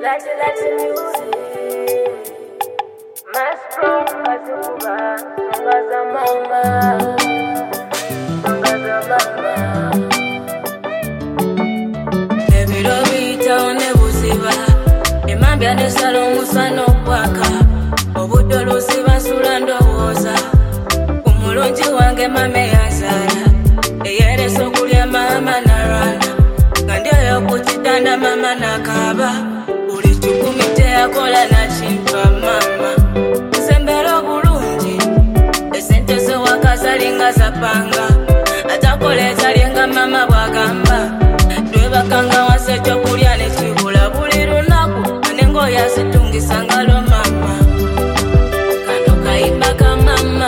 Latin music. Maestro Kazukuba, Songaza Mama, Songaza Mama. Ebiro bita onebuziba, emambya ne salomu sano kwaka. Obudde olusiba nsula ndowooza, ku mulungi wange mame yanzaala, eyeereso kulya mama narwana, nga ndi oyo ku kitanda mama nakaaba, buli kikumi teyakola nakimpa mama. Nsembera obulungi, esente zewakazali nga zapanga, atakola ezali nga mama bwagamba, twebakanga wansi ekyokulya ne kibula buli lunaku, anengoyo asitungisa ngalo mama. Kaimaka mama,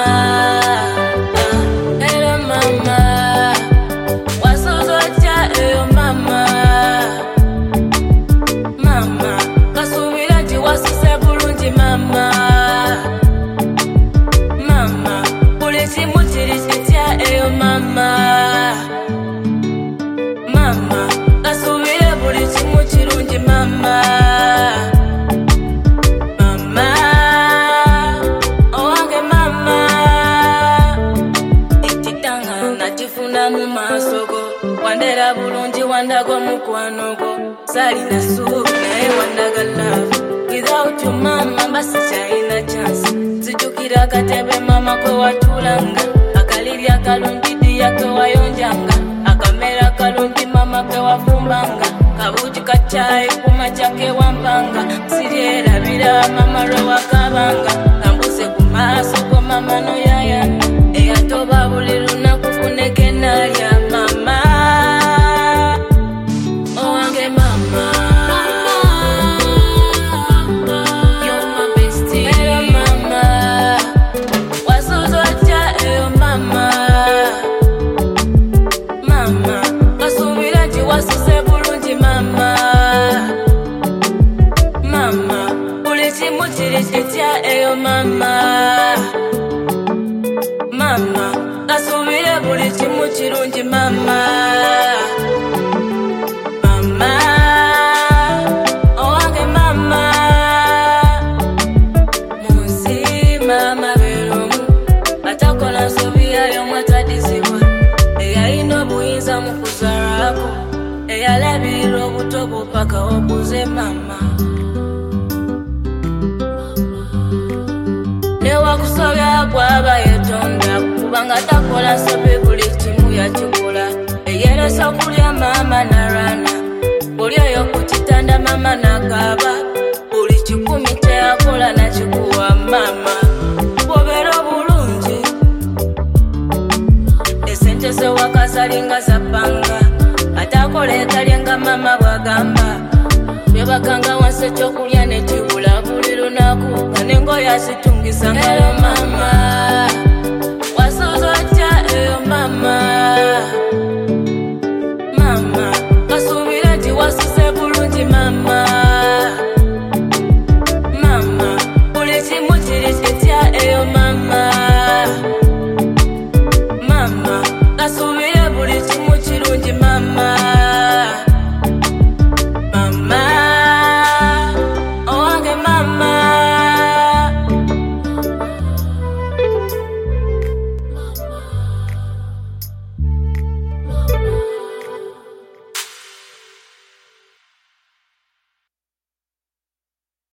hello mama, wasozocha eyo mama, mama, kasubira nti wasise bulungi mama, mama, buli kimu kiri kitya eyo mama, mama, kasubire buli kimu kirungi mama. Wandera bulungi wandago mukwanogo, salina suubi naye wandaga love. Without you mama mbasi chaina chance, zijukira akatebe mama kwe watulanga, akaliri akalungi diya kwe wayonjanga, akamera akalungi mama kwe wafumbanga, kabuji kachai kumacha ke wampanga, sirierabira mama lwe wakabanga, kambuse kumaso kwa mama no yayana, eyatoba buli lunaku funeke nalya mama. Mama, kasubire buli kimu kirungi mama. Mama, owange mama, munsi mama beromu, atakola nsobi yayo mwatadizibwa, eyalina obuyinza mu kuzaalako, eyalabirira obuto bwo paka okuze mama. Newakusobya gwaba yetonda, kubanga takola sobe buli kimu yakikola, eyeereso kulya mama narwana, buli oyo ku kitanda mama nakaaba, buli kikumi teyakola nakikuwa mama. Bw'obeera obulungi, esente zewakazali nga zapanga, atakola etalya nga mama bwagamba, twebakanga wansi ekyokulya ne kibula buli lunaku, kanengoyo asitungisa ngalo mama, wasozocha eyo mama.